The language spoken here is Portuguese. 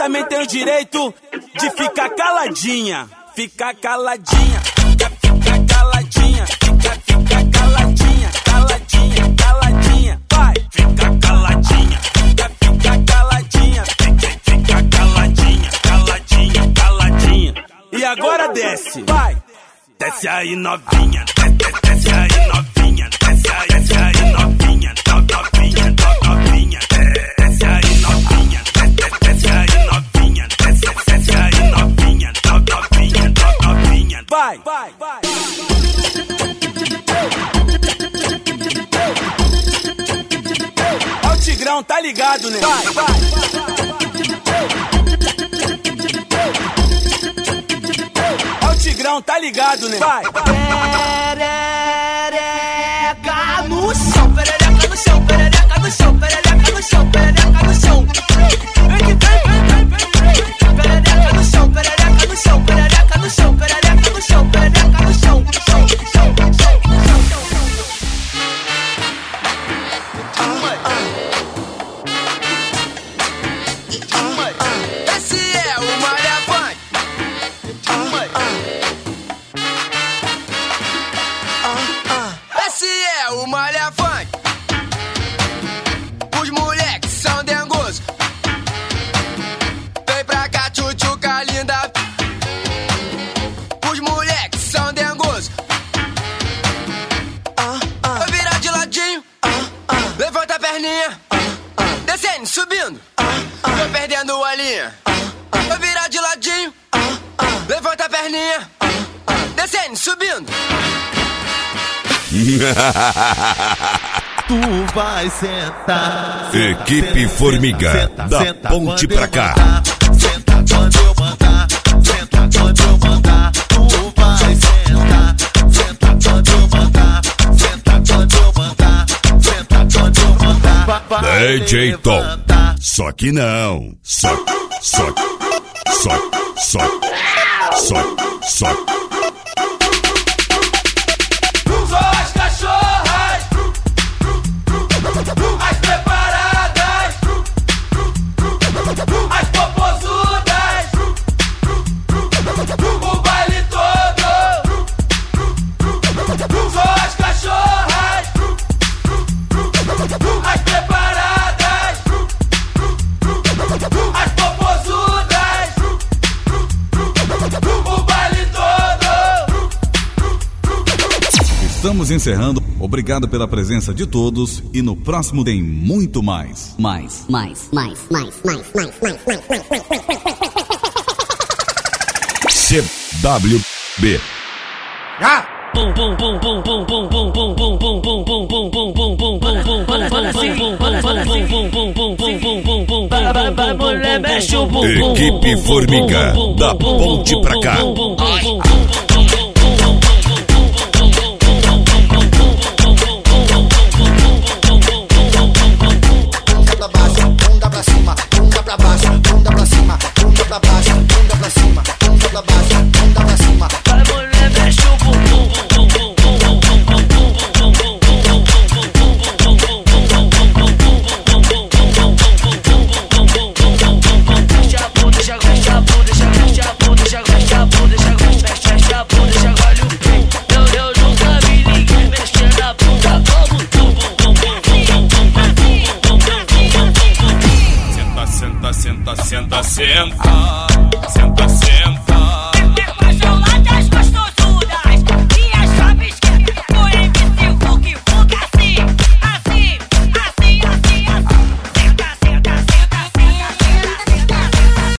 também tem o direito de ficar caladinha. Ficar caladinha, fica caladinha, fica caladinha, caladinha, caladinha. Vai, fica caladinha, fica caladinha, fica caladinha, caladinha, caladinha. E agora desce, vai. Desce aí novinha, desce aí novinha, desce aí novinha, novinha, novinha. Desce aí novinha, desce aí novinha, desce aí novinha, novinha, novinha. Vai, vai, vai. Ó o Tigrão, tá ligado, né? Vai, vai, vai. Tigrão, tá ligado, né? Vai! Perereca no chão, perereca no chão, perereca no chão, perereca no chão, perereca no chão. Perereca no chão, perereca no chão, perereca no chão, perereca no chão, perereca no chão, chão, chão, chão. Esse é o Malha Funk. Esse é o Malha Funk. Os moleques são dengosos. Vem pra cá, tchutchuca linda. Os moleques são dengosos. Vai virar de ladinho. Levanta a perninha. Descendo, subindo. Tô perdendo a linha. Vai virar de ladinho. Levanta a perninha. Descendo, subindo. Tu vai sentar. Equipe Formiga, da ponte pra cá. Senta quando eu mandar. Senta quando eu mandar. Tu vai sentar. Senta quando eu mandar. Senta quando eu mandar. Senta quando eu mandar. DJ Tom. Só que não. Só. As preparadas, as popozudas, o baile todo. Só as cachorras, as preparadas, as popozudas, o baile todo. Estamos encerrando. Obrigado pela presença de todos e no próximo tem muito mais. Mais. CWB. Já! Equipe Formiga, da ponte pra cá. Bunda pra cima, bunda pra baixo, bunda pra cima, bunda pra baixo, bunda pra cima, bunda pra baixo, bunda pra cima. Vai, mulher, mexe o bumbum. Mexe a bunda, mexe a bunda, mexe a bunda, mexe a bunda, mexe a bunda, olha o peito. Eu nunca vi ninguém mexer na bunda como tu. Senta, senta, senta, senta, senta. Senta, senta.